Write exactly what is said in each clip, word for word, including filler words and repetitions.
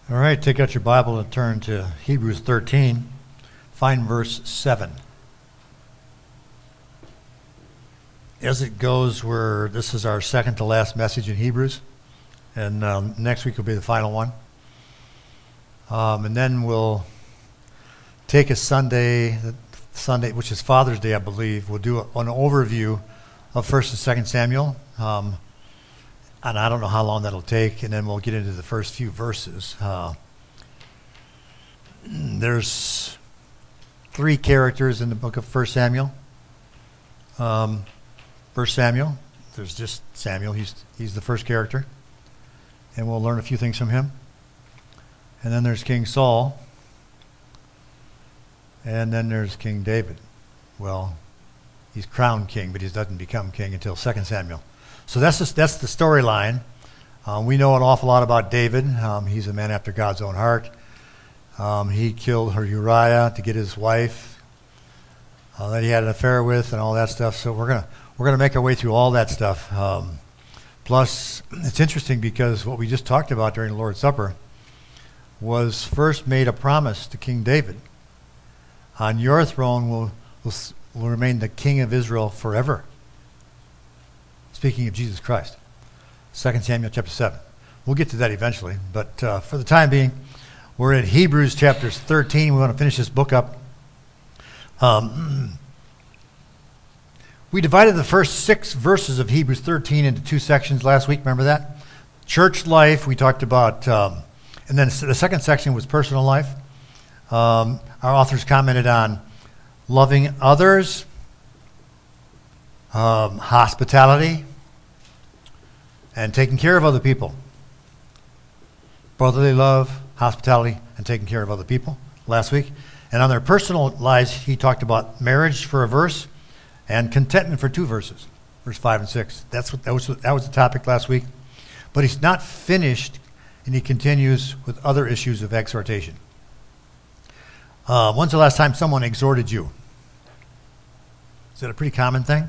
All right, take out your Bible and turn to Hebrews thirteen. Find verse seven. As it goes, we're, this is our second to last message in Hebrews, and um, next week will be the final one. Um, and then we'll take a Sunday, Sunday, which is Father's Day, I believe. We'll do an overview of First and Second Samuel, um, and I don't know how long that'll take. And then we'll get into the first few verses. Uh, there's three characters in the book of First Samuel. Um, First Samuel, there's just Samuel. He's he's the first character, and we'll learn a few things from him. And then there's King Saul, and then there's King David. Well, he's crowned king, but he doesn't become king until Second Samuel. So that's just, that's the storyline. Um, we know an awful lot about David. Um, he's a man after God's own heart. Um, he killed her Uriah to get his wife uh, that he had an affair with, and all that stuff. So we're gonna we're gonna make our way through all that stuff. Um, plus, it's interesting because what we just talked about during the Lord's Supper was first made a promise to King David. On your throne will will, will remain the King of Israel forever. Speaking of Jesus Christ. Second Samuel chapter seven. We'll get to that eventually, but uh, for the time being, we're at Hebrews chapter thirteen. We want to finish this book up. Um, we divided the first six verses of Hebrews thirteen into two sections last week. Remember that? Church life, we talked about, um, and then the second section was personal life. Um, our authors commented on loving others, um, hospitality, and taking care of other people. Brotherly love, hospitality, and taking care of other people last week. And on their personal lives, he talked about marriage for a verse and contentment for two verses, verse five and six. That's what that was. That was the topic last week. But he's not finished, and he continues with other issues of exhortation. Uh, when's the last time someone exhorted you? Is that a pretty common thing?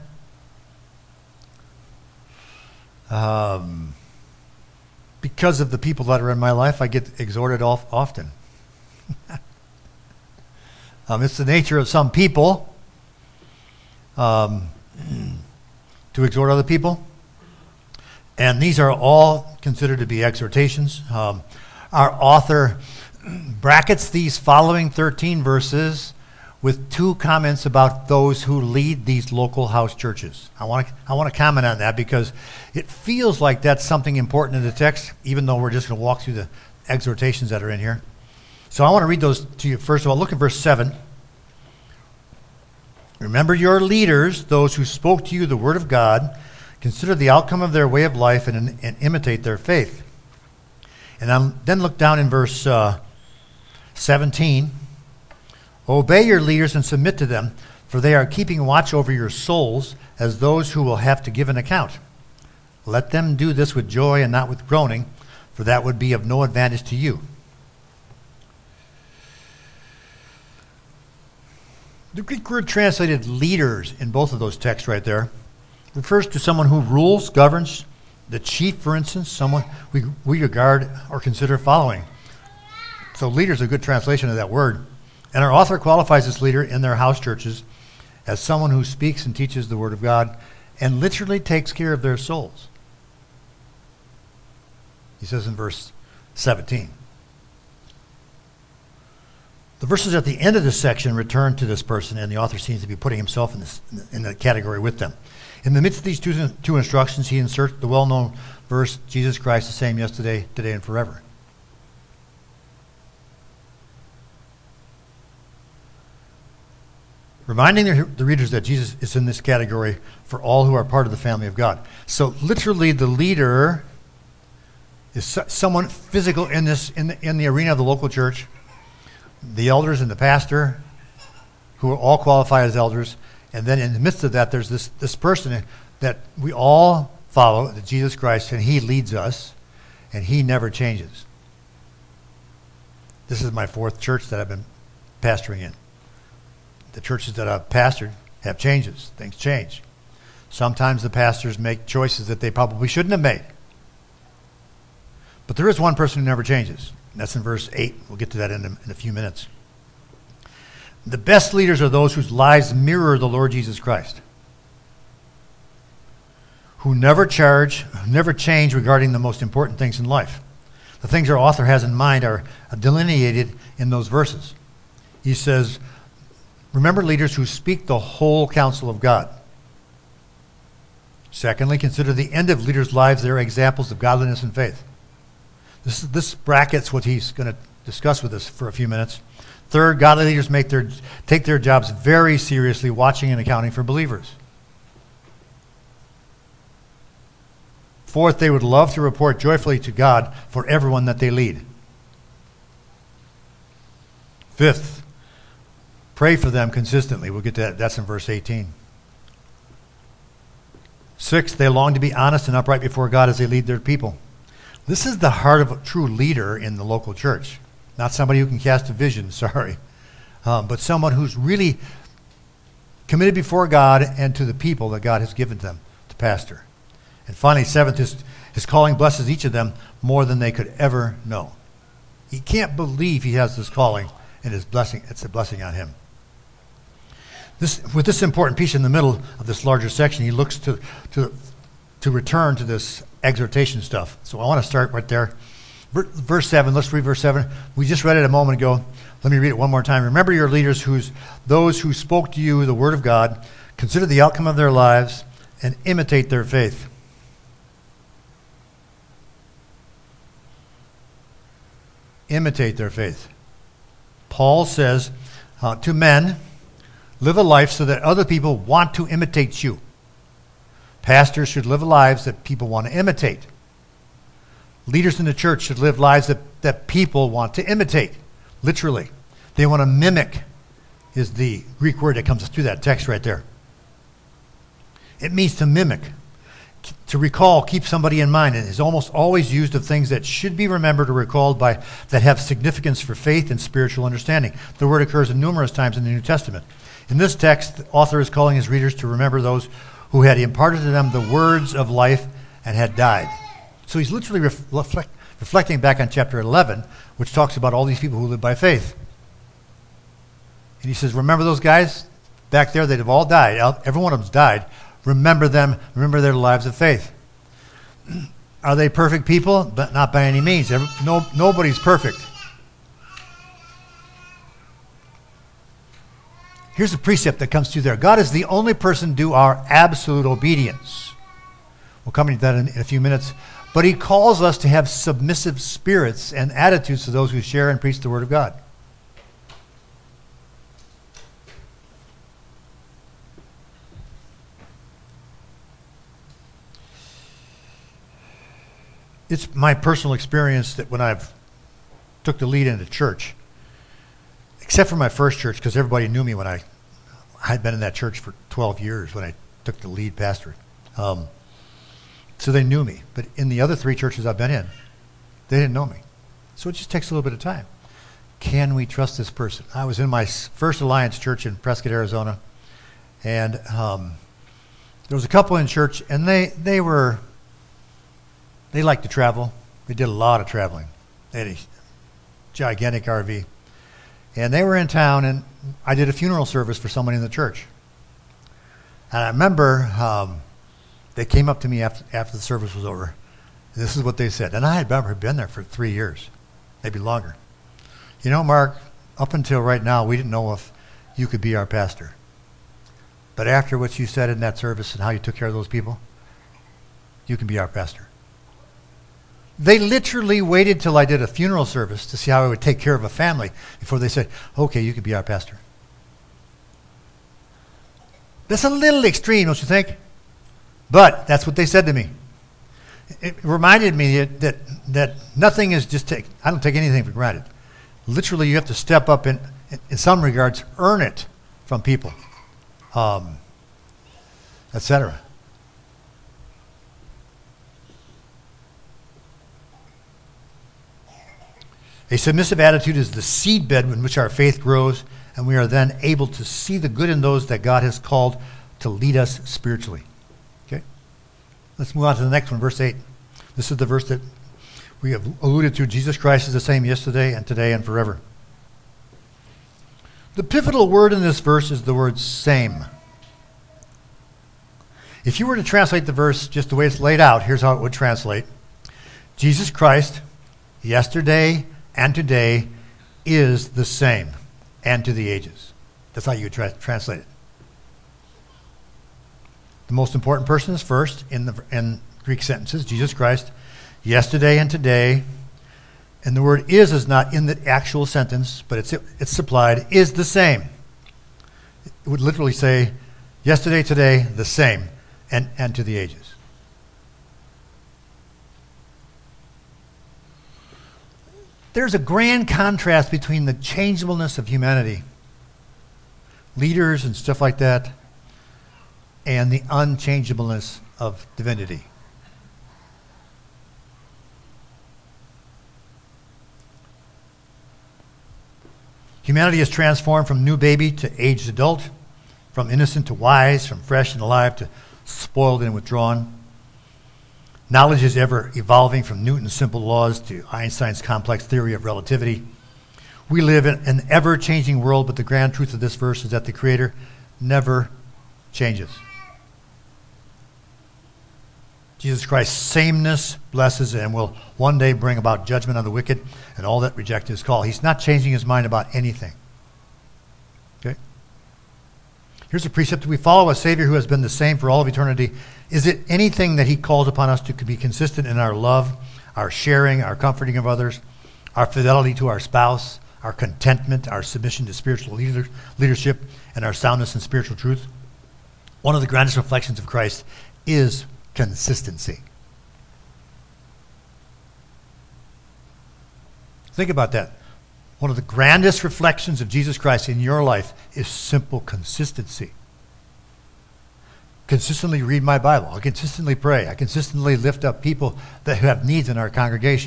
Um, because of the people that are in my life, I get exhorted off often. um, it's the nature of some people um, to exhort other people. And these are all considered to be exhortations. Um, our author brackets these following thirteen verses with two comments about those who lead these local house churches. I want to I want to comment on that because it feels like that's something important in the text, even though we're just going to walk through the exhortations that are in here. So I want to read those to you. First of all, look at verse seven. Remember your leaders, those who spoke to you the word of God. Consider the outcome of their way of life and, and imitate their faith. And I'm, then look down in verse uh, seventeen. Obey your leaders and submit to them, for they are keeping watch over your souls as those who will have to give an account. Let them do this with joy and not with groaning, for that would be of no advantage to you. The Greek word translated leaders in both of those texts right there refers to someone who rules, governs, the chief, for instance, someone we, we regard or consider following. So leader is a good translation of that word. And our author qualifies this leader in their house churches as someone who speaks and teaches the word of God and literally takes care of their souls. He says in verse seventeen. The verses at the end of this section return to this person, and the author seems to be putting himself in this in the category with them. In the midst of these two, two instructions, he inserts the well-known verse, Jesus Christ the same yesterday, today, and forever. Reminding the, the readers that Jesus is in this category for all who are part of the family of God. So literally the leader is so, someone physical in this in the, in the arena of the local church. The elders and the pastor, who are all qualified as elders. And then in the midst of that, there's this, this person that we all follow, Jesus Christ, and he leads us, and he never changes. This is my fourth church that I've been pastoring in. The churches that I've pastored have changes. Things change. Sometimes the pastors make choices that they probably shouldn't have made. But there is one person who never changes, That's in verse eight. We'll get to that in a, in a few minutes. The best leaders are those whose lives mirror the Lord Jesus Christ, who never charge, never change regarding the most important things in life. The things our author has in mind are delineated in those verses. He says, remember leaders who speak the whole counsel of God. Secondly, consider the end of leaders' lives. They're examples of godliness and faith. This, this brackets what he's going to discuss with us for a few minutes. Third, godly leaders make their, take their jobs very seriously, watching and accounting for believers. Fourth, they would love to report joyfully to God for everyone that they lead. Fifth, pray for them consistently. We'll get to that. That's in verse eighteen. Sixth, they long to be honest and upright before God as they lead their people. This is the heart of a true leader in the local church. Not somebody who can cast a vision, sorry, um, but someone who's really committed before God and to the people that God has given them to pastor. And finally, seventh, his, his calling blesses each of them more than they could ever know. He can't believe he has this calling, and his blessing, it's a blessing on him. This, with this important piece in the middle of this larger section, he looks to, to, to return to this exhortation stuff. So I want to start right there. Verse seven, let's read verse seven. We just read it a moment ago. Let me read it one more time. Remember your leaders, who's, those who spoke to you the word of God. Consider the outcome of their lives and imitate their faith. Imitate their faith. Paul says uh, to men, live a life so that other people want to imitate you. Pastors should live lives that people want to imitate. Leaders in the church should live lives that, that people want to imitate, literally. They want to mimic is the Greek word that comes through that text right there. It means to mimic, to recall, keep somebody in mind. It is almost always used of things that should be remembered or recalled by that have significance for faith and spiritual understanding. The word occurs numerous times in the New Testament. In this text, the author is calling his readers to remember those who had imparted to them the words of life and had died. So he's literally ref- reflect, reflecting back on chapter eleven, which talks about all these people who live by faith. And he says, remember those guys back there? They've all died. Every one of them's died. Remember them. Remember their lives of faith. Are they perfect people? But not by any means. Every, no, nobody's perfect. Here's a precept that comes through there. God is the only person due our absolute obedience. We'll come to that in, in a few minutes. But he calls us to have submissive spirits and attitudes to those who share and preach the word of God. It's my personal experience that when I've took the lead in a church, except for my first church, because everybody knew me when I had been in that church for twelve years when I took the lead pastorate. Um, so they knew me. But in the other three churches I've been in, they didn't know me. So it just takes a little bit of time. Can we trust this person? I was in my first Alliance church in Prescott, Arizona, and um, there was a couple in church, and they, they were, they liked to travel. They did a lot of traveling. They had a gigantic R V. And they were in town, and I did a funeral service for somebody in the church. And I remember um, they came up to me after, after the service was over. This is what they said. And I had been there for three years, maybe longer. You know, Mark, up until right now, we didn't know if you could be our pastor. But after what you said in that service and how you took care of those people, you can be our pastor. They literally waited till I did a funeral service to see how I would take care of a family before they said, okay, you could be our pastor. That's a little extreme, don't you think? But that's what they said to me. It reminded me that that, that nothing is just take. I don't take anything for granted. Literally, you have to step up and, in some regards, earn it from people, um, et cetera. A submissive attitude is the seedbed in which our faith grows, and we are then able to see the good in those that God has called to lead us spiritually. Okay? Let's move on to the next one, verse eight. This is the verse that we have alluded to, Jesus Christ is the same yesterday and today and forever. The pivotal word in this verse is the word same. If you were to translate the verse just the way it's laid out, here's how it would translate. Jesus Christ, yesterday and today, is the same, and to the ages. That's how you would tra- translate it. The most important person is first in the in Greek sentences, Jesus Christ, yesterday and today. And the word is is not in the actual sentence, but it's it's supplied, is the same. It would literally say, yesterday, today, the same, and, and to the ages. There's a grand contrast between the changeableness of humanity, leaders and stuff like that, and the unchangeableness of divinity. Humanity is transformed from new baby to aged adult, from innocent to wise, from fresh and alive to spoiled and withdrawn. Knowledge is ever evolving from Newton's simple laws to Einstein's complex theory of relativity. We live in an ever-changing world, but the grand truth of this verse is that the Creator never changes. Jesus Christ's sameness blesses and will one day bring about judgment on the wicked and all that reject his call. He's not changing his mind about anything. Okay? Here's a precept. We follow a Savior who has been the same for all of eternity. Is it anything that he calls upon us to be consistent in our love, our sharing, our comforting of others, our fidelity to our spouse, our contentment, our submission to spiritual leader, leadership, and our soundness in spiritual truth? One of the grandest reflections of Christ is consistency. Think about that. One of the grandest reflections of Jesus Christ in your life is simple consistency. Consistently read my Bible. I consistently pray. I consistently lift up people that have needs in our congregation.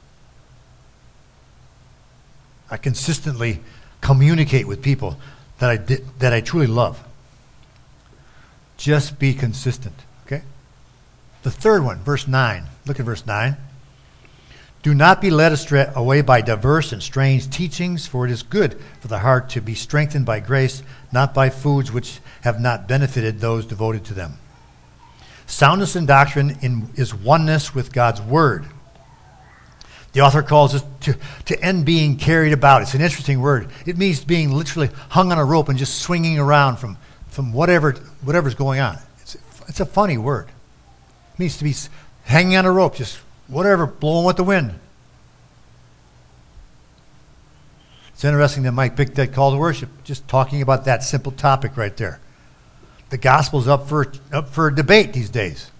I consistently communicate with people that I did, that I truly love. Just be consistent. Okay? The third one, verse nine. Look at verse nine. Do not be led astray away by diverse and strange teachings, for it is good for the heart to be strengthened by grace, not by foods which have not benefited those devoted to them. Soundness in doctrine in, is oneness with God's word. The author calls it to, to end being carried about. It's an interesting word. It means being literally hung on a rope and just swinging around from, from whatever whatever's going on. It's, it's a funny word. It means to be hanging on a rope, just whatever, blowing with the wind. It's interesting that Mike picked that call to worship, just talking about that simple topic right there. The gospel's up for up for debate these days.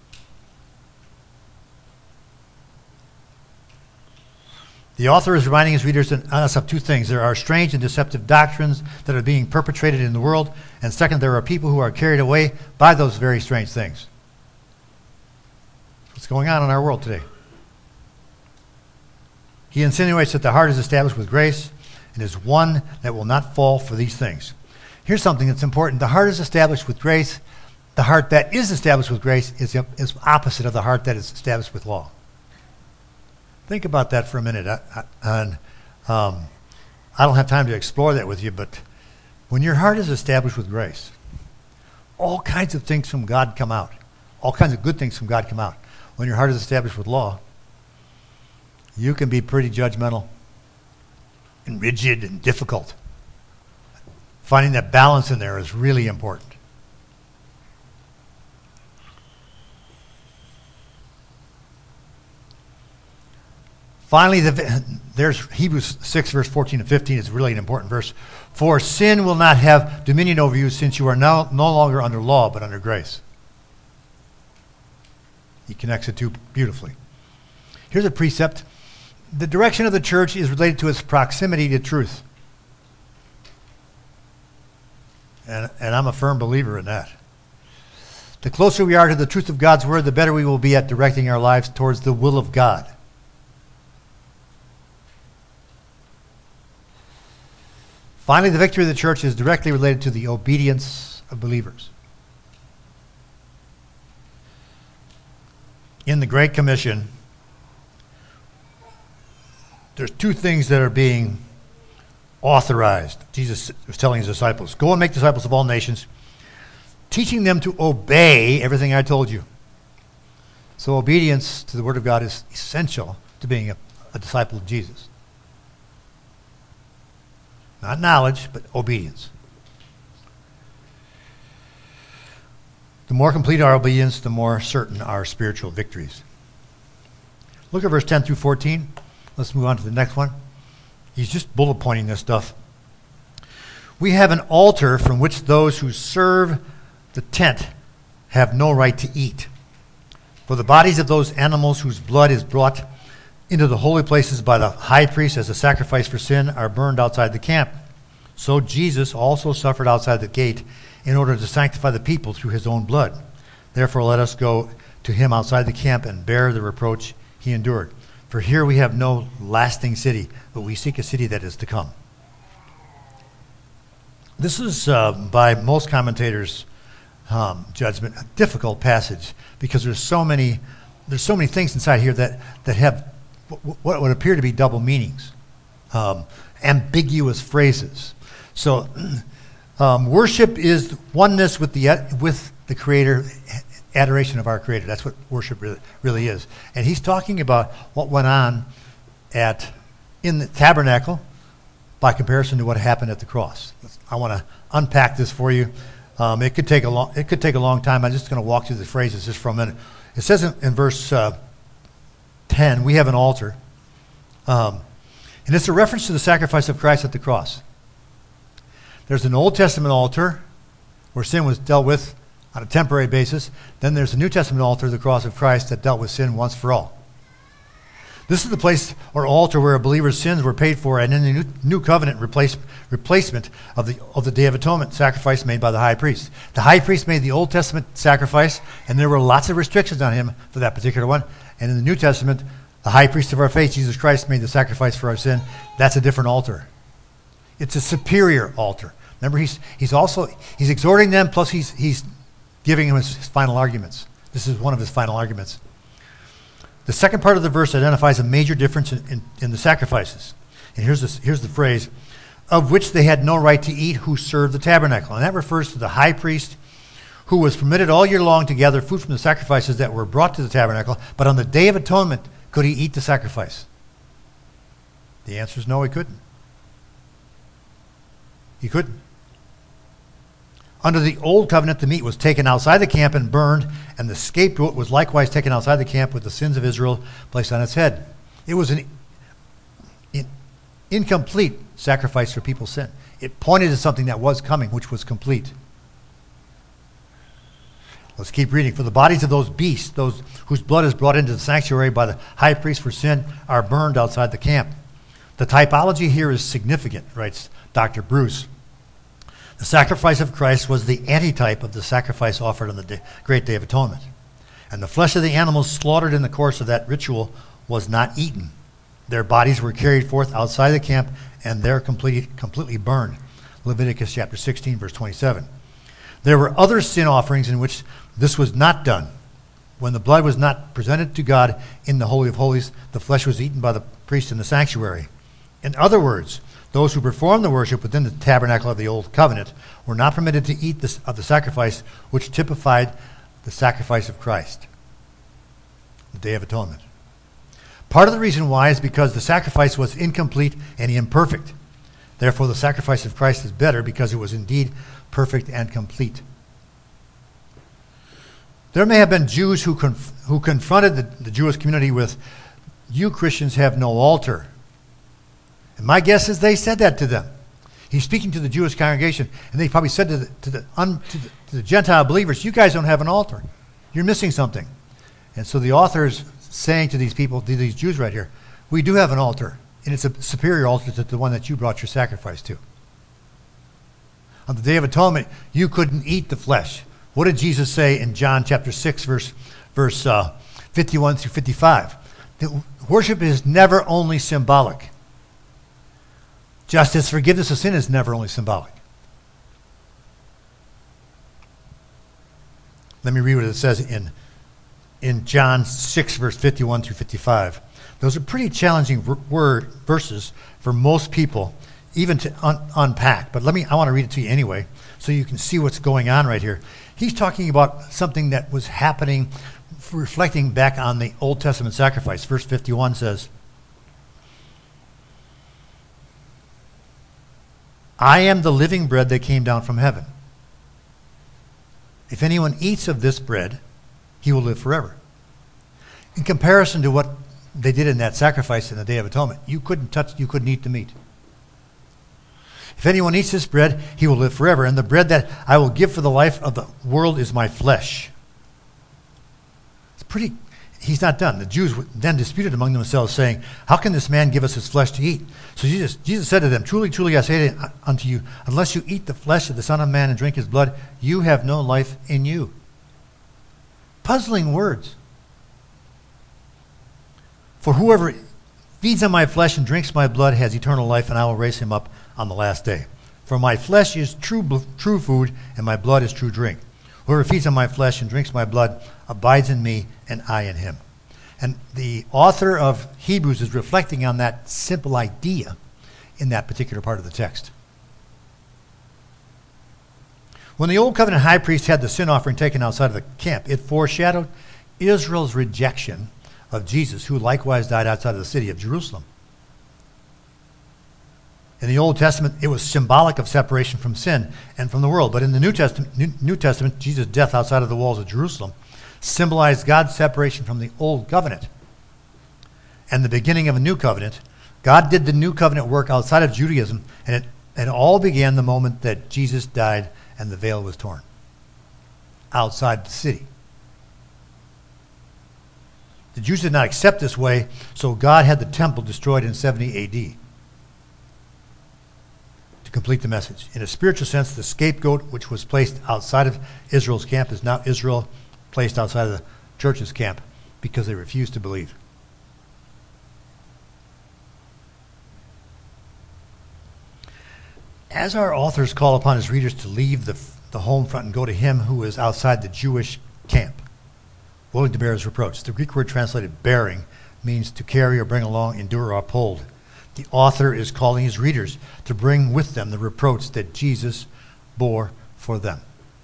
The author is reminding his readers and us of two things. There are strange and deceptive doctrines that are being perpetrated in the world, and second, there are people who are carried away by those very strange things. What's going on in our world today? He insinuates that the heart is established with grace and is one that will not fall for these things. Here's something that's important. The heart is established with grace. The heart that is established with grace is, is opposite of the heart that is established with law. Think about that for a minute. I, I, and, um, I don't have time to explore that with you, but when your heart is established with grace, all kinds of things from God come out. All kinds of good things from God come out. When your heart is established with law, you can be pretty judgmental and rigid and difficult. Finding that balance in there is really important. Finally, the, there's Hebrews six, verse fourteen and fifteen is really an important verse. For sin will not have dominion over you, since you are now no longer under law, but under grace. He connects the two beautifully. Here's a precept. The direction of the church is related to its proximity to truth. And, and I'm a firm believer in that. The closer we are to the truth of God's word, the better we will be at directing our lives towards the will of God. Finally, the victory of the church is directly related to the obedience of believers. In the Great Commission, there's two things that are being authorized. Jesus was telling his disciples, go and make disciples of all nations, teaching them to obey everything I told you. So obedience to the Word of God is essential to being a, a disciple of Jesus. Not knowledge, but obedience. The more complete our obedience, the more certain our spiritual victories. Look at verse ten through fourteen. Let's move on to the next one. He's just bullet pointing this stuff. We have an altar from which those who serve the tent have no right to eat. For the bodies of those animals whose blood is brought into the holy places by the high priest as a sacrifice for sin are burned outside the camp. So Jesus also suffered outside the gate in order to sanctify the people through his own blood. Therefore let us go to him outside the camp and bear the reproach he endured. For here we have no lasting city, but we seek a city that is to come. This is, uh, by most commentators' um, judgment, a difficult passage because there's so many, there's so many things inside here that that have w- what would appear to be double meanings, um, ambiguous phrases. So, um, worship is oneness with the with the Creator. Adoration of our Creator. That's what worship really, really is. And he's talking about what went on at in the tabernacle by comparison to what happened at the cross. I want to unpack this for you. Um, it could take a long. It could take a long time. I'm just going to walk through the phrases just for a minute. It says in, in verse uh, ten, we have an altar, um, and it's a reference to the sacrifice of Christ at the cross. There's an Old Testament altar where sin was dealt with on a temporary basis. Then there's a New Testament altar, the cross of Christ, that dealt with sin once for all. This is the place or altar where a believer's sins were paid for, and in the New, new Covenant replace, replacement of the of the Day of Atonement sacrifice made by the high priest. The high priest made the Old Testament sacrifice, and there were lots of restrictions on him for that particular one. And in the New Testament, the high priest of our faith, Jesus Christ, made the sacrifice for our sin. That's a different altar. It's a superior altar. Remember, he's he's also he's exhorting them, plus he's he's giving him his, his final arguments. This is one of his final arguments. The second part of the verse identifies a major difference in, in, in the sacrifices. And here's, this, here's the phrase, of which they had no right to eat who served the tabernacle. And that refers to the high priest who was permitted all year long to gather food from the sacrifices that were brought to the tabernacle, but on the Day of Atonement, could he eat the sacrifice? The answer is no, he couldn't. He couldn't. Under the Old Covenant, the meat was taken outside the camp and burned, and the scapegoat was likewise taken outside the camp with the sins of Israel placed on its head. It was an in, incomplete sacrifice for people's sin. It pointed to something that was coming, which was complete. Let's keep reading. For the bodies of those beasts, those whose blood is brought into the sanctuary by the high priest for sin, are burned outside the camp. The typology here is significant, writes Doctor Bruce. The sacrifice of Christ was the antitype of the sacrifice offered on the day, great Day of Atonement. And the flesh of the animals slaughtered in the course of that ritual was not eaten. Their bodies were carried forth outside the camp and there completely, completely burned. Leviticus chapter sixteen, verse twenty-seven. There were other sin offerings in which this was not done. When the blood was not presented to God in the Holy of Holies, the flesh was eaten by the priest in the sanctuary. In other words, those who performed the worship within the tabernacle of the Old Covenant were not permitted to eat this, of the sacrifice which typified the sacrifice of Christ, the Day of Atonement. Part of the reason why is because the sacrifice was incomplete and imperfect. Therefore, the sacrifice of Christ is better because it was indeed perfect and complete. There may have been Jews who, conf- who confronted the, the Jewish community with, "You Christians have no altar." And my guess is they said that to them. He's speaking to the Jewish congregation, and they probably said to the, to the, un, to the, to the Gentile believers, "You guys don't have an altar. You're missing something." And so the author is saying to these people, to these Jews right here, "We do have an altar, and it's a superior altar to the one that you brought your sacrifice to. On the Day of Atonement, you couldn't eat the flesh." What did Jesus say in John chapter six, verse, verse uh, fifty-one through fifty-five? That worship is never only symbolic. Just as forgiveness of sin is never only symbolic. Let me read what it says in, in John six, verse fifty-one through fifty-five. Those are pretty challenging ver- word verses for most people, even to un- unpack. But let me, I want to read it to you anyway, so you can see what's going on right here. He's talking about something that was happening, reflecting back on the Old Testament sacrifice. Verse fifty-one says, I am the living bread that came down from heaven. If anyone eats of this bread, he will live forever. In comparison to what they did in that sacrifice in the Day of Atonement, you couldn't touch, you couldn't eat the meat. If anyone eats this bread, he will live forever. And the bread that I will give for the life of the world is my flesh. It's pretty, he's not done. The Jews then disputed among themselves, saying, how can this man give us his flesh to eat? So Jesus, Jesus said to them, truly, truly, I say unto you, unless you eat the flesh of the Son of Man and drink his blood, you have no life in you. Puzzling words. For whoever feeds on my flesh and drinks my blood has eternal life, and I will raise him up on the last day. For my flesh is true, true food, and my blood is true drink. Whoever feeds on my flesh and drinks my blood abides in me, and I in him. And the author of Hebrews is reflecting on that simple idea in that particular part of the text. When the Old Covenant high priest had the sin offering taken outside of the camp, it foreshadowed Israel's rejection of Jesus, who likewise died outside of the city of Jerusalem. In the Old Testament, it was symbolic of separation from sin and from the world. But in the New Testament, New, New Testament, Jesus' death outside of the walls of Jerusalem symbolized God's separation from the Old Covenant and the beginning of a new covenant. God did the new covenant work outside of Judaism, and it, it all began the moment that Jesus died and the veil was torn outside the city. The Jews did not accept this way, so God had the temple destroyed in seventy A D to complete the message. In a spiritual sense, the scapegoat, which was placed outside of Israel's camp, is now Israel placed outside of the church's camp because they refused to believe. As our authors call upon his readers to leave the, the home front and go to him who is outside the Jewish camp, willing to bear his reproach. The Greek word translated bearing means to carry or bring along, endure or uphold. The author is calling his readers to bring with them the reproach that Jesus bore for them.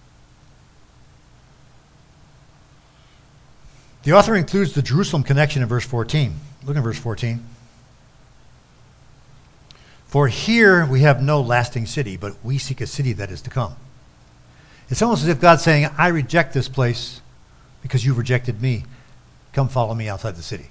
The author includes the Jerusalem connection in verse fourteen. Look at verse fourteen. For here we have no lasting city, but we seek a city that is to come. It's almost as if God's saying, I reject this place because you've rejected me. Come follow me outside the city.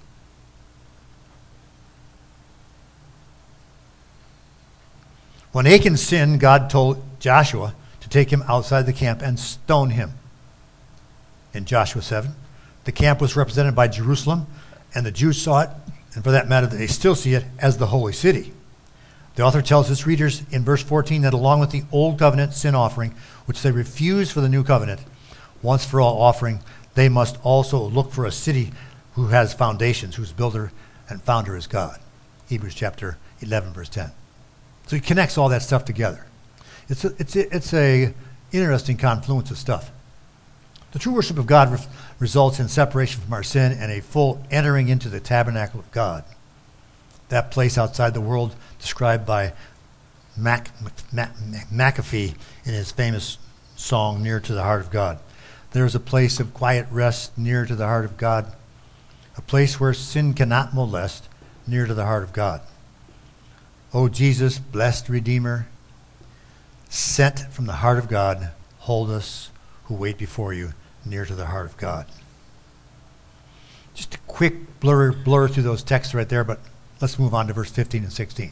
When Achan sinned, God told Joshua to take him outside the camp and stone him. In Joshua seven, the camp was represented by Jerusalem, and the Jews saw it, and for that matter, they still see it as the holy city. The author tells his readers in verse fourteen that along with the old covenant sin offering, which they refused for the new covenant, once for all offering, they must also look for a city who has foundations, whose builder and founder is God. Hebrews chapter eleven, verse ten. So he connects all that stuff together. It's a, it's a, it's a interesting confluence of stuff. The true worship of God re- results in separation from our sin and a full entering into the tabernacle of God. That place outside the world described by Mac, Mac, Mac, McAfee in his famous song, Near to the Heart of God. There is a place of quiet rest near to the heart of God, a place where sin cannot molest, near to the heart of God. O Jesus, blessed Redeemer, sent from the heart of God, hold us who wait before you near to the heart of God. Just a quick blur, blur through those texts right there, but let's move on to verse fifteen and sixteen.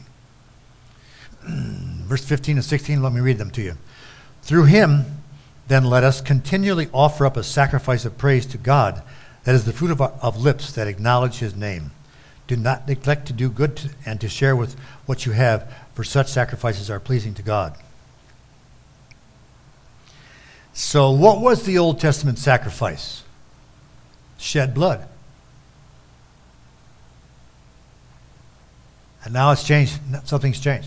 Verse fifteen and sixteen, let me read them to you. Through him, then let us continually offer up a sacrifice of praise to God, that is the fruit of, our, of lips that acknowledge his name. Do not neglect to do good to, and to share with what you have, for such sacrifices are pleasing to God. So what was the Old Testament sacrifice? Shed blood. And now it's changed. Something's changed.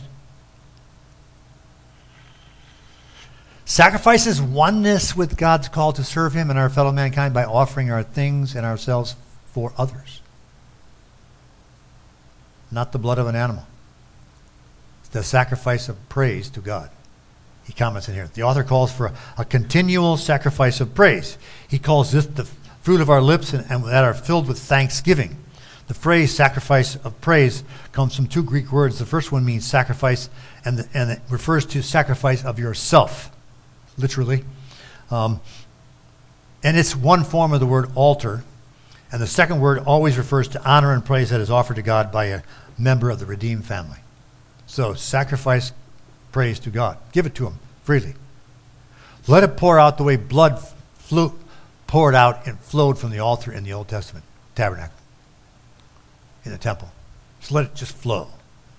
Sacrifices oneness with God's call to serve him and our fellow mankind by offering our things and ourselves for others. not the blood of an animal. It's the sacrifice of praise to God. He comments in here. The author calls for a, a continual sacrifice of praise. He calls this the fruit of our lips and, and that are filled with thanksgiving. The phrase sacrifice of praise comes from two Greek words. The first one means sacrifice, and, the, and it refers to sacrifice of yourself, literally. Um, and it's one form of the word altar. And the second word always refers to honor and praise that is offered to God by a member of the redeemed family. So sacrifice praise to God. Give it to him freely. Let it pour out the way blood flew, poured out and flowed from the altar in the Old Testament tabernacle, in the temple. Just let it just flow.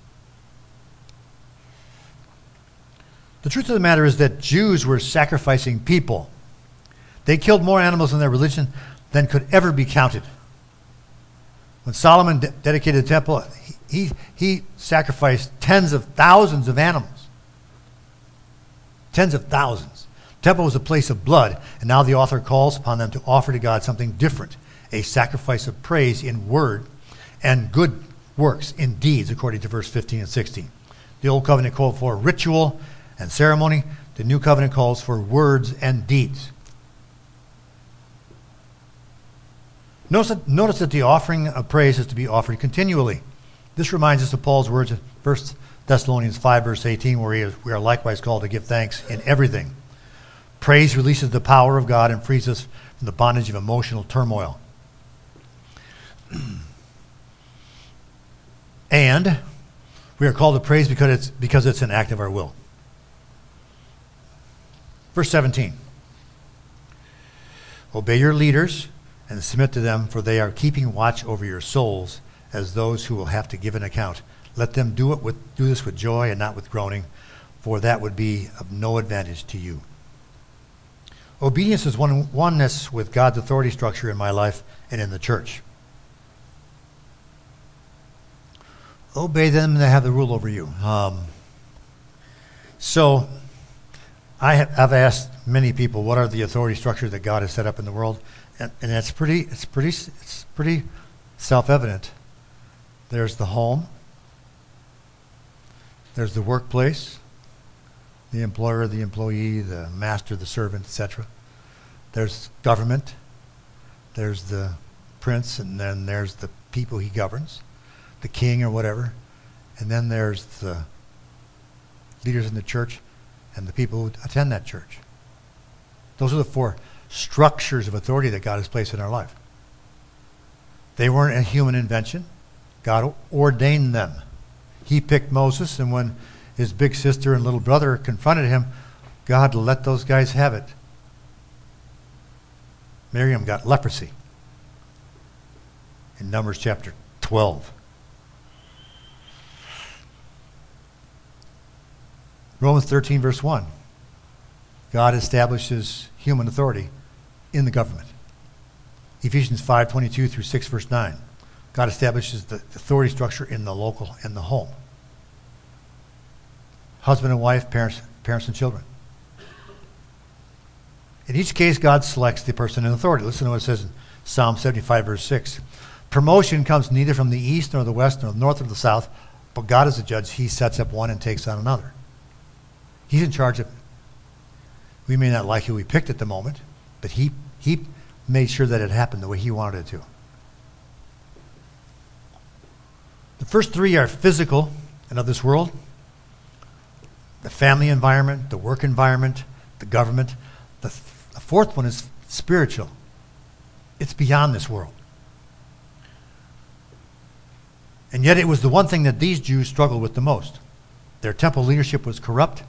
The truth of the matter is that Jews were sacrificing people. They killed more animals in their religion than could ever be counted. When Solomon de- dedicated the temple, he, he, he sacrificed tens of thousands of animals. Tens of thousands. The temple was a place of blood, and now the author calls upon them to offer to God something different, a sacrifice of praise in word and good works in deeds, according to verse fifteen and sixteen. The Old Covenant called for ritual and ceremony. The New Covenant calls for words and deeds. Notice that, notice that the offering of praise is to be offered continually. This reminds us of Paul's words in First Thessalonians five, verse eighteen, where he is, we are likewise called to give thanks in everything. Praise releases the power of God and frees us from the bondage of emotional turmoil. And we are called to praise because it's, because it's an act of our will. Verse seventeen. Obey your leaders and submit to them, for they are keeping watch over your souls as those who will have to give an account. Let them do it with do this with joy and not with groaning, for that would be of no advantage to you. Obedience is one, oneness with God's authority structure in my life and in the church. Obey them, they have the rule over you. Um, so, I have, I've asked many people, what are the authority structures that God has set up in the world? And, and it's pretty, it's pretty, it's pretty self-evident. There's the home. There's the workplace, the employer, the employee, the master, the servant, et cetera. There's government. There's the prince, and then there's the people he governs, the king or whatever. And then there's the leaders in the church and the people who attend that church. Those are the four structures of authority that God has placed in our life. They weren't a human invention. God ordained them. He picked Moses, and when his big sister and little brother confronted him, God let those guys have it. Miriam got leprosy in Numbers chapter twelve. Romans thirteen, verse one. God establishes human authority in the government. Ephesians five, twenty-two through six, verse nine. God establishes the authority structure in the local and the home. Husband and wife, parents, parents and children. In each case, God selects the person in authority. Listen to what it says in Psalm seventy-five, verse six. Promotion comes neither from the east nor the west nor the north or the south, but God is the judge. He sets up one and takes on another. He's in charge of it. We may not like who we picked at the moment, but he, he made sure that it happened the way he wanted it to. The first three are physical and of this world. The family environment, the work environment, the government. The, th- the fourth one is spiritual. It's beyond this world. And yet it was the one thing that these Jews struggled with the most. Their temple leadership was corrupt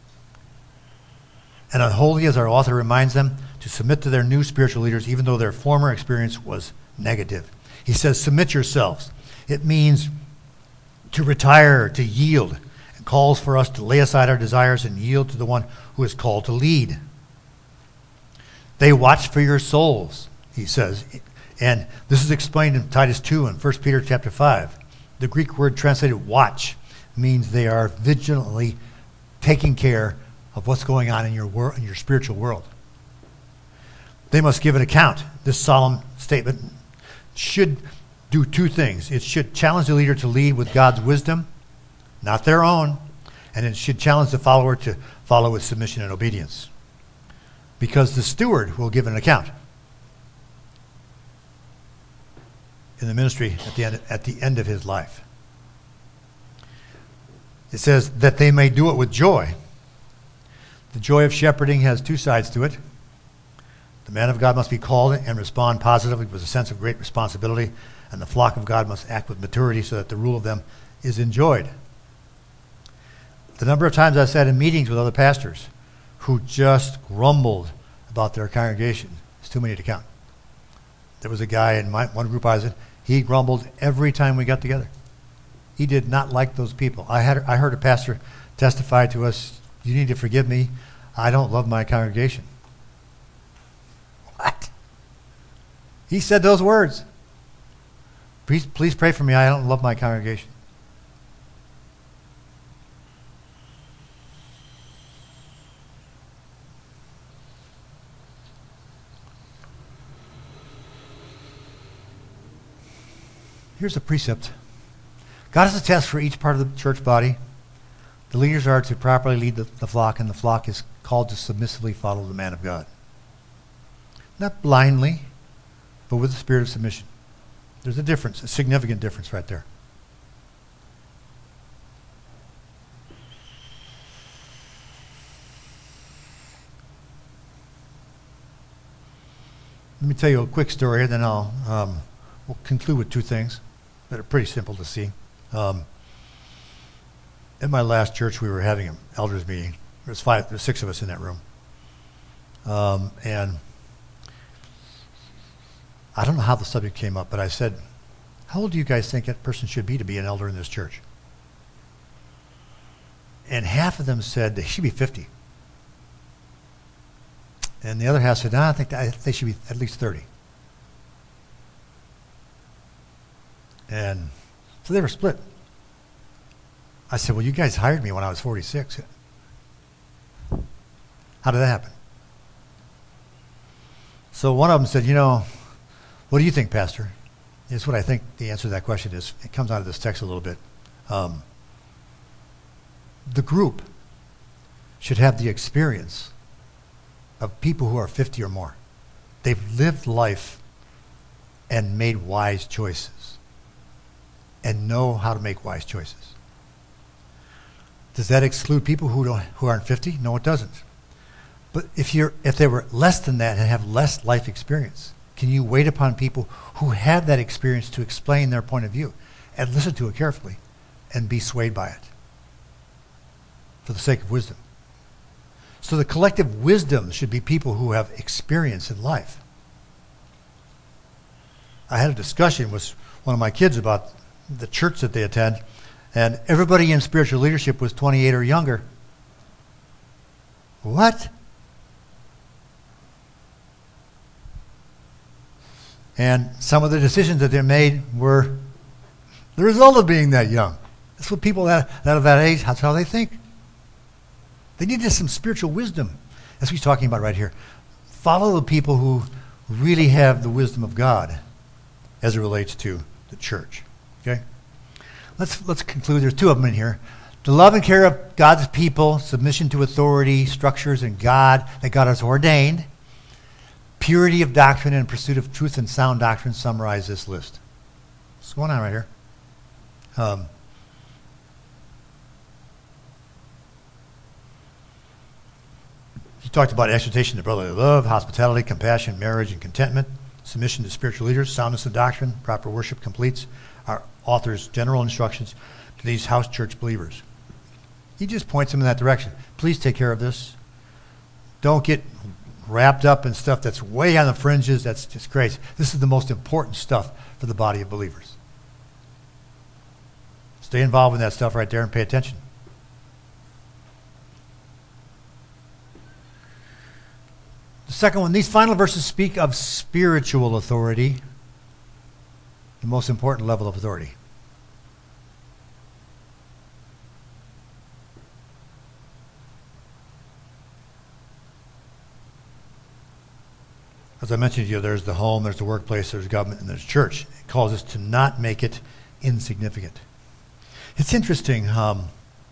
and unholy, as our author reminds them, to submit to their new spiritual leaders, even though their former experience was negative. He says, submit yourselves. It means to retire, to yield. It calls for us to lay aside our desires and yield to the one who is called to lead. They watch for your souls, he says. And this is explained in Titus two and First Peter chapter five. The Greek word translated watch means they are vigilantly taking care of what's going on in your world, in your spiritual world. They must give an account. This solemn statement should do two things. It should challenge the leader to lead with God's wisdom, not their own, and it should challenge the follower to follow with submission and obedience. Because the steward will give an account in the ministry at the end, at the end of his life. It says that they may do it with joy. The joy of shepherding has two sides to it. The man of God must be called and respond positively with a sense of great responsibility, and the flock of God must act with maturity so that the rule of them is enjoyed. The number of times I've sat in meetings with other pastors who just grumbled about their congregation is too many to count. There was a guy in my one group I was in, he grumbled every time we got together. He did not like those people. I had I heard a pastor testify to us, "You need to forgive me. I don't love my congregation." What? He said those words. Please, please pray for me. I don't love my congregation. Here's a precept. God has a test for each part of the church body. The leaders are to properly lead the, the flock, and the flock is called to submissively follow the man of God. Not blindly, but with the spirit of submission. There's a difference, a significant difference right there. Let me tell you a quick story, and then I'll um, we'll conclude with two things that are pretty simple to see. Um, in my last church, we were having an elders meeting. There was five, there was six of us in that room, um, and I don't know how the subject came up, but I said, "How old do you guys think that person should be to be an elder in this church?" And half of them said they should be fifty, and the other half said, "No, I think that, they should be at least thirty." And so they were split. I said, "Well, you guys hired me when I was forty-six. How did that happen?" So one of them said, "You know, what do you think, Pastor?" It's what I think the answer to that question is. It comes out of this text a little bit. Um, the group should have the experience of people who are fifty or more. They've lived life and made wise choices and know how to make wise choices. Does that exclude people who don't who aren't fifty? No, it doesn't. But if you're if they were less than that and have less life experience, can you wait upon people who have that experience to explain their point of view and listen to it carefully and be swayed by it for the sake of wisdom? So the collective wisdom should be people who have experience in life. I had a discussion with one of my kids about the church that they attend, and everybody in spiritual leadership was twenty-eight or younger. What? And some of the decisions that they made were the result of being that young. That's what people that, that of that age, that's how they think. They needed some spiritual wisdom. That's what he's talking about right here. Follow the people who really have the wisdom of God as it relates to the church. Okay? Let's let's conclude. There's two of them in here. The love and care of God's people, submission to authority, structures, and God that God has ordained. Purity of doctrine and pursuit of truth and sound doctrine summarize this list. What's going on right here? Um, he talked about exhortation to brotherly love, hospitality, compassion, marriage, and contentment, submission to spiritual leaders, soundness of doctrine, proper worship completes our author's general instructions to these house church believers. He just points them in that direction. Please take care of this. Don't get wrapped up in stuff that's way on the fringes. That's just crazy. This is the most important stuff for the body of believers. Stay involved in that stuff right there and pay attention. The second one, these final verses speak of spiritual authority, the most important level of authority. As As I mentioned to you, there's the home, there's the workplace, there's government, and there's church. It calls us to not make it insignificant. It's interesting, um,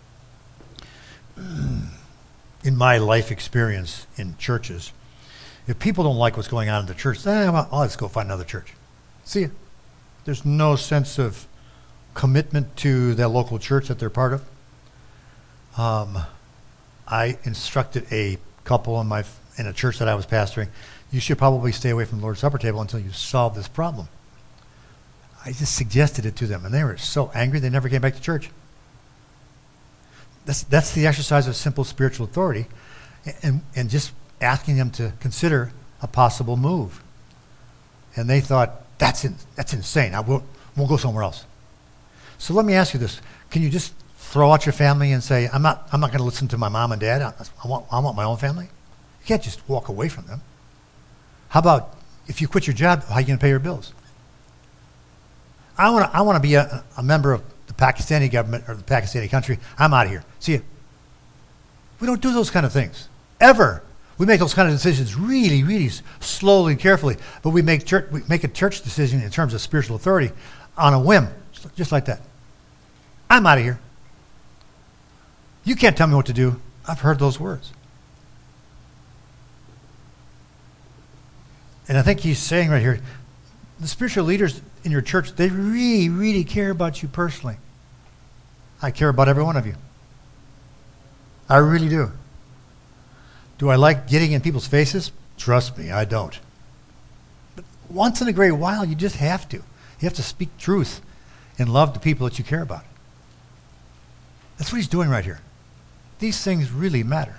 in my life experience in churches, if people don't like what's going on in the church, eh, well, let's go find another church. See ya. There's no sense of commitment to that local church that they're part of. Um, I instructed a couple in my in a church that I was pastoring, you should probably stay away from the Lord's Supper table until you solve this problem. I just suggested it to them, and they were so angry they never came back to church. That's that's the exercise of simple spiritual authority, and and just asking them to consider a possible move. And they thought, that's in, that's insane. I will we'll go somewhere else. So let me ask you this: can you just throw out your family and say, I'm not I'm not going to listen to my mom and dad. I, I want I want my own family? You can't just walk away from them. How about if you quit your job, how are you going to pay your bills? I want to I want to be a, a member of the Pakistani government or the Pakistani country. I'm out of here. See you. We don't do those kind of things, ever. We make those kind of decisions really, really slowly and carefully, but we make church, we make a church decision in terms of spiritual authority on a whim, just like that. I'm out of here. You can't tell me what to do. I've heard those words. And I think he's saying right here, the spiritual leaders in your church, they really, really care about you personally. I care about every one of you. I really do. Do I like getting in people's faces? Trust me, I don't. But once in a great while, you just have to. You have to speak truth and love the people that you care about. That's what he's doing right here. These things really matter.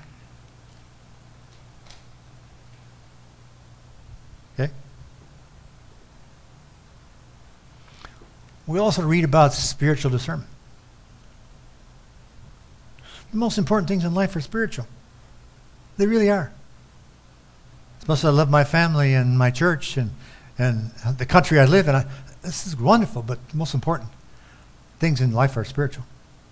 Okay? We also read about spiritual discernment. The most important things in life are spiritual. They really are. As much as I love my family and my church and, and the country I live in, I, this is wonderful, but the most important things in life are spiritual.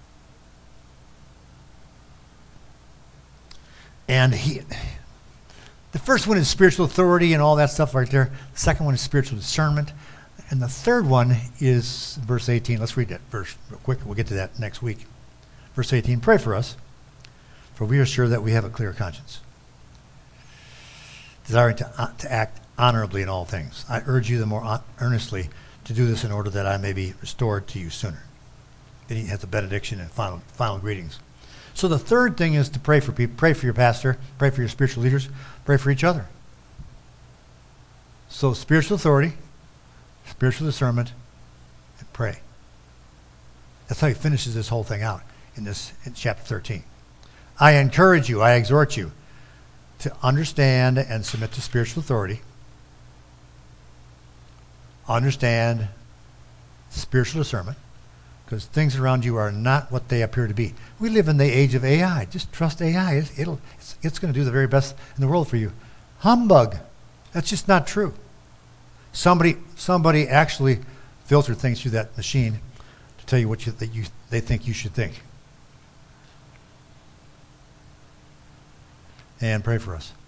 And he, the first one is spiritual authority and all that stuff right there. The second one is spiritual discernment. And the third one is verse eighteen. Let's read that verse real quick. We'll get to that next week. Verse eighteen, pray for us, for we are sure that we have a clear conscience, desiring to, uh, to act honorably in all things. I urge you the more on- earnestly to do this in order that I may be restored to you sooner. Then he has a benediction and final final greetings. So the third thing is to pray for people, pray for your pastor, pray for your spiritual leaders, pray for each other. So spiritual authority, spiritual discernment, and pray. That's how he finishes this whole thing out in this in chapter thirteen. I encourage you, I exhort you to understand and submit to spiritual authority. Understand spiritual discernment, because things around you are not what they appear to be. We live in the age of A I. Just trust A I. It's, it'll, it's, it's going to do the very best in the world for you. Humbug. That's just not true. Somebody, somebody actually filtered things through that machine to tell you what you, that you, they think you should think. And pray for us.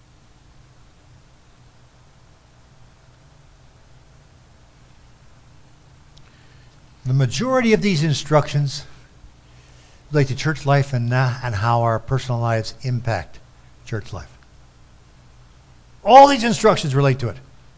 The majority of these instructions relate to church life and, uh, and how our personal lives impact church life. All these instructions relate to it.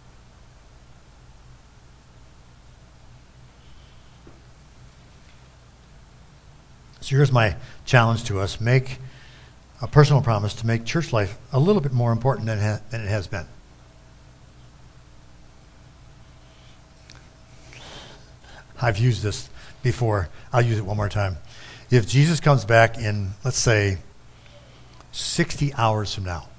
So here's my challenge to us. Make a personal promise to make church life a little bit more important than, ha- than it has been. I've used this before. I'll use it one more time. If Jesus comes back in, let's say, sixty hours from now,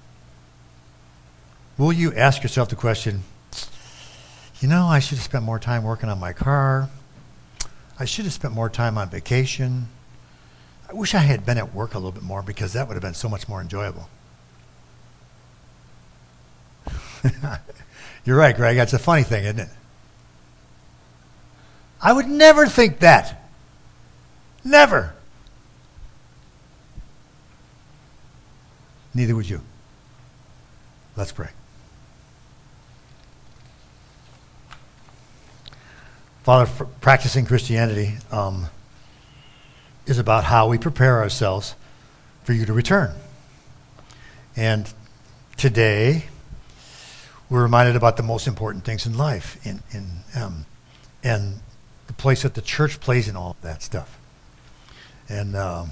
will you ask yourself the question, you know, I should have spent more time working on my car. I should have spent more time on vacation. I wish I had been at work a little bit more because that would have been so much more enjoyable. You're right, Greg. That's a funny thing, isn't it? I would never think that. Never. Neither would you. Let's pray. Father, f- practicing Christianity um, is about how we prepare ourselves for you to return. And today, we're reminded about the most important things in life, in, in, um, and the place that the church plays in all of that stuff. And um,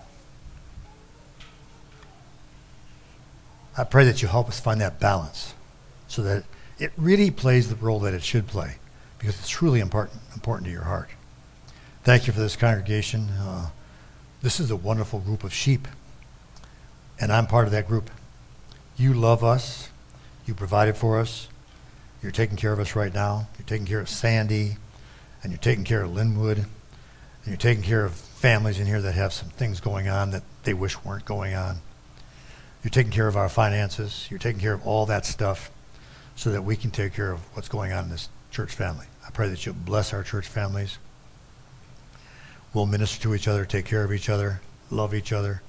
I pray that you help us find that balance so that it really plays the role that it should play, because it's truly important, important to your heart. Thank you for this congregation. Uh, this is a wonderful group of sheep, and I'm part of that group. You love us. You provided for us. You're taking care of us right now. You're taking care of Sandy, and you're taking care of Linwood, and you're taking care of families in here that have some things going on that they wish weren't going on. You're taking care of our finances. You're taking care of all that stuff so that we can take care of what's going on in this church family. I pray that you'll bless our church families. We'll minister to each other, take care of each other, love each other.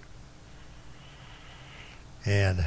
And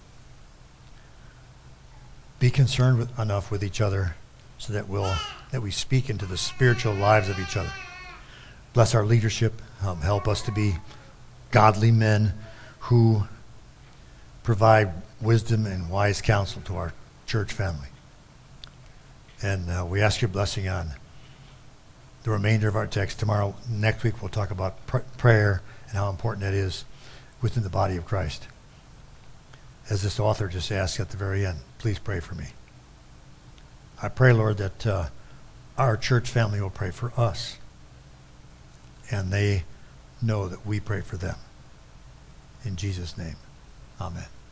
be concerned with, enough with each other so that we'll that we speak into the spiritual lives of each other. Bless our leadership. Um, help us to be godly men who provide wisdom and wise counsel to our church family. And uh, we ask your blessing on the remainder of our text. Tomorrow, next week, we'll talk about pr- prayer and how important that is within the body of Christ. As this author just asked at the very end, please pray for me. I pray, Lord, that uh, our church family will pray for us, and they know that we pray for them. In Jesus' name, amen.